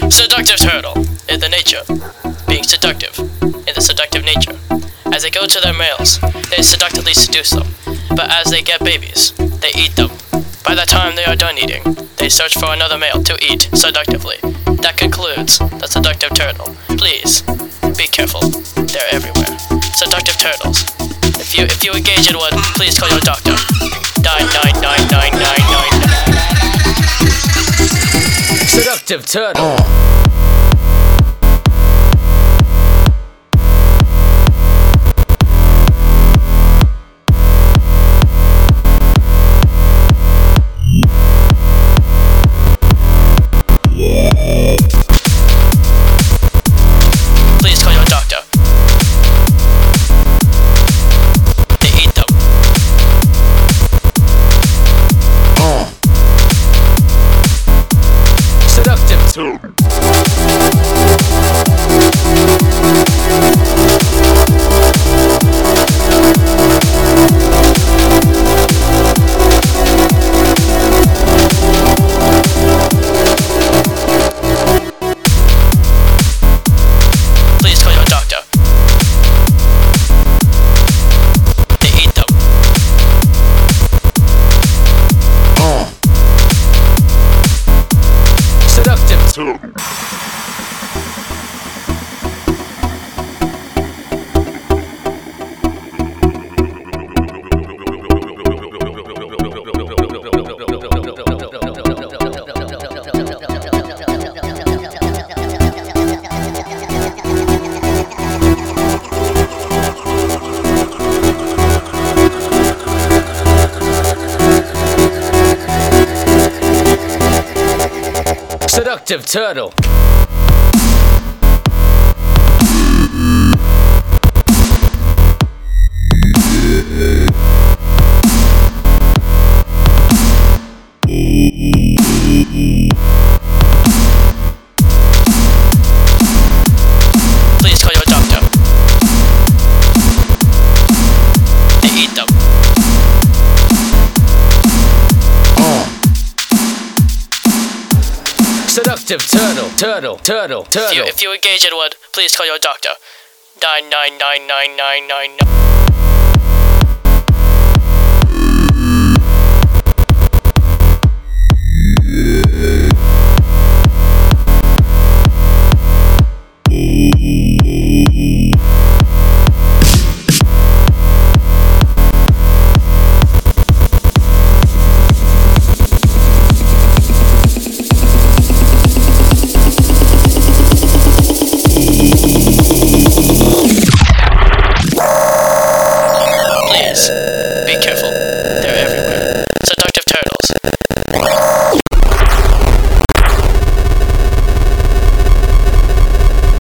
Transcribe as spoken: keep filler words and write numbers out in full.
Seductive turtle is the nature, being seductive, in the seductive nature. As they go to their males, they seductively seduce them, but as they get babies, they eat them. By the time they are done eating, they search for another male to eat seductively. That concludes the seductive turtle. Please, be careful. They're everywhere. Seductive turtles. If you if you engage in one, please call your doctor. nine nine nine nine nine nine nine. Seductive turtle. Please call your doctor. They eat them. Seductive turtle. Please call your doctor. They eat them. Seductive turtle. Seductive turtle. Please call your doctor. They eat them. Seductive turtle. Turtle. Turtle. If you, Turtle. if you engage in one, please call your doctor. nine nine nine nine nine nine nine.